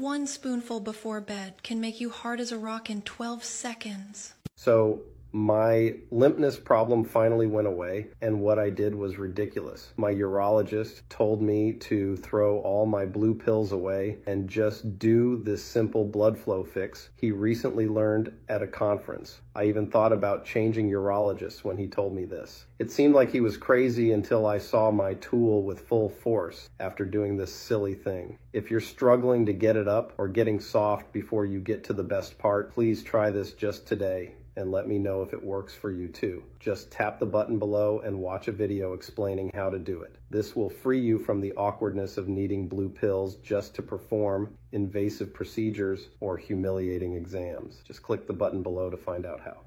one spoonful before bed can make you hard as a rock in 12 seconds. So my limpness problem finally went away, and what I did was ridiculous. My urologist told me to throw all my blue pills away and just do this simple blood flow fix he recently learned at a conference. I even thought about changing urologists when he told me this. It seemed like he was crazy until I saw my tool with full force after doing this silly thing. If you're struggling to get it up or getting soft before you get to the best part, please try this just today and let me know if it works for you too. Just tap the button below and watch a video explaining how to do it. This will free you from the awkwardness of needing blue pills just to perform invasive procedures or humiliating exams. Just click the button below to find out how.